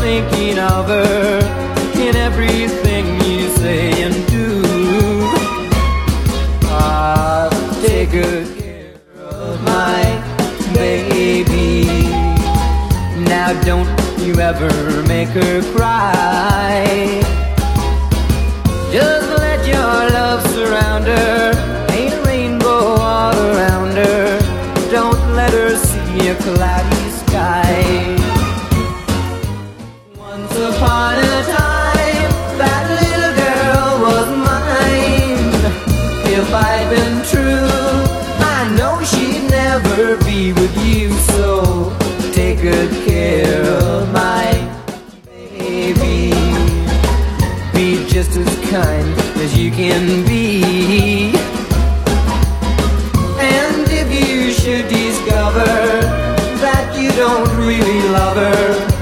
thinking of her in everything you say and do. Take good care of my baby. Now don't you ever make her cry. Just let your love surround her, paint a rainbow all around her. Don't let her see a cloudy sky. Once upon a time, that little girl was mine. If I'd been true, I know she'd never be with you. So take good care of my baby. Be just as kind as you can be. And if you should discover that you don't really love her,